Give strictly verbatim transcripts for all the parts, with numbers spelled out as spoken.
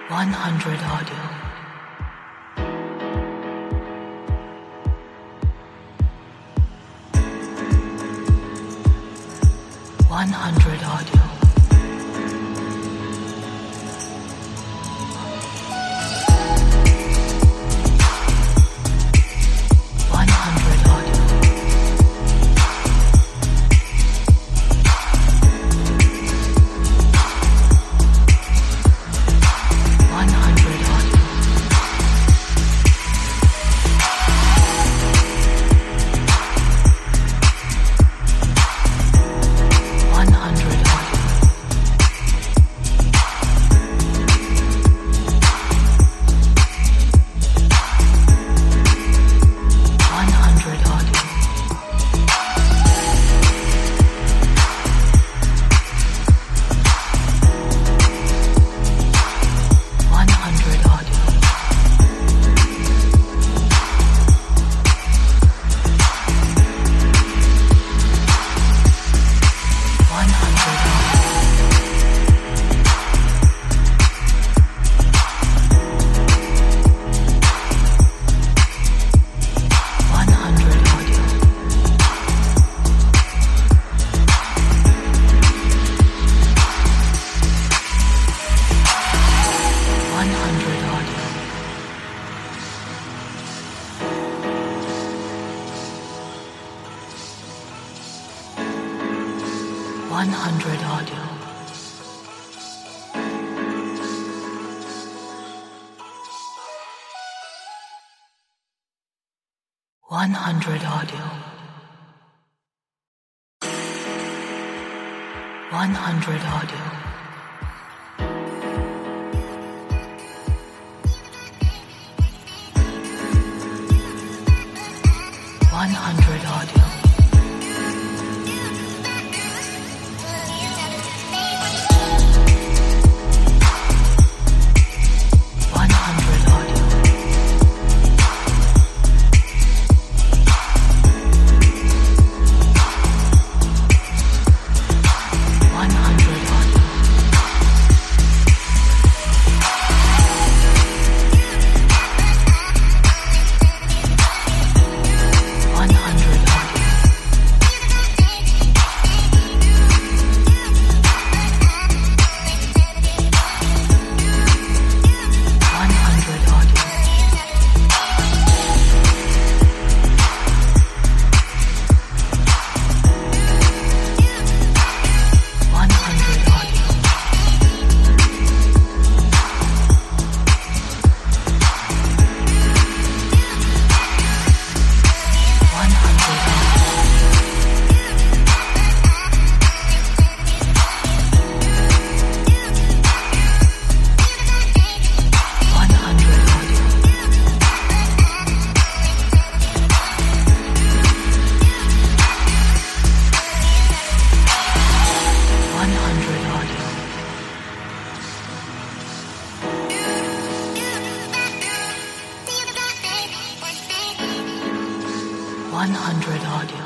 one hundred audio. one hundred audio. one hundred audio. one hundred audio. one hundred audio. one hundred audio. one hundred audio. one hundred one hundred audio. one hundred audio. one hundred audio. one hundred audio. one hundred audio. one hundred audio. one hundred audio. one hundred audio. one hundred audio. one hundred audio. one hundred audio. one hundred one hundred audio. one hundred audio. one hundred audio.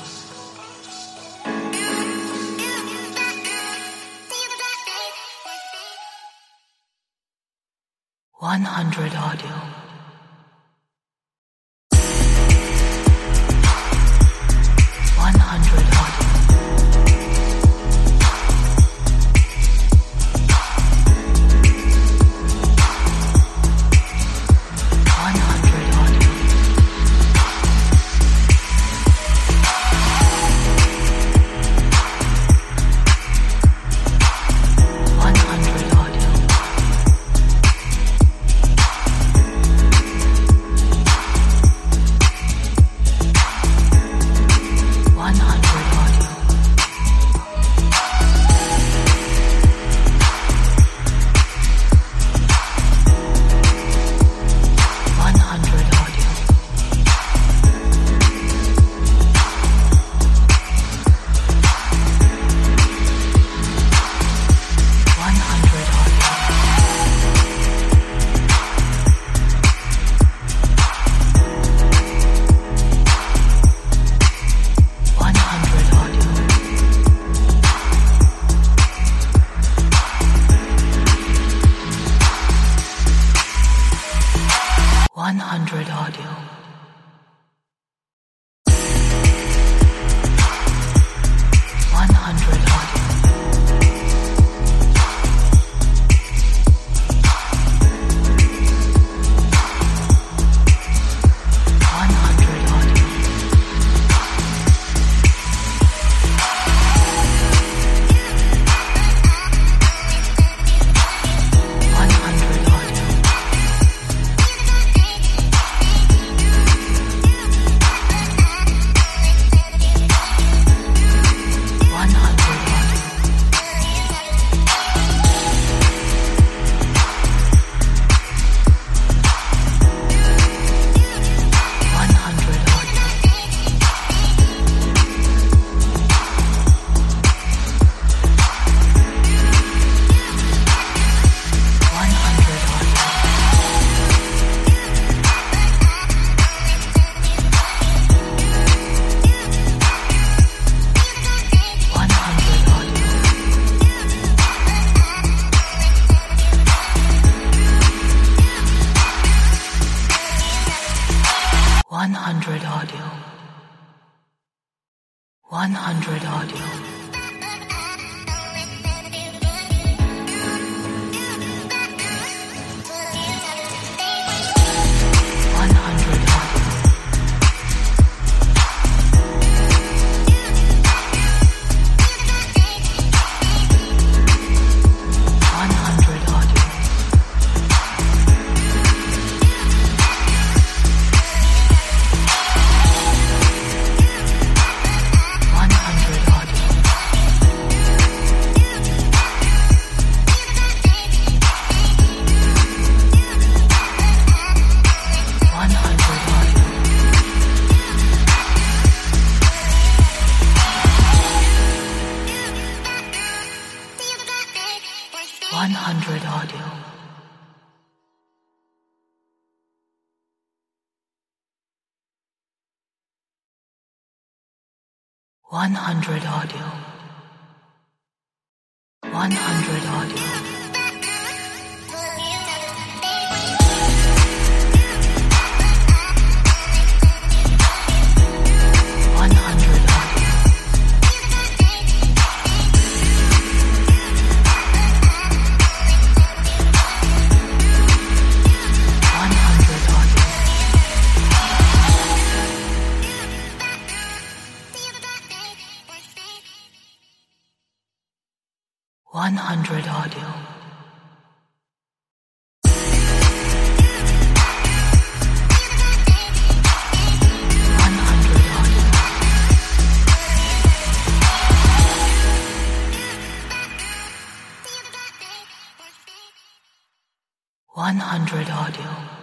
one hundred audio. one hundred audio. one hundred audio. one hundred audio. one hundred audio. one hundred audio. one hundred audio. one hundred audio. one hundred audio. one hundred audio. one hundred audio. one hundred audio. one hundred audio. one hundred audio. one hundred audio. one hundred audio. one hundred audio.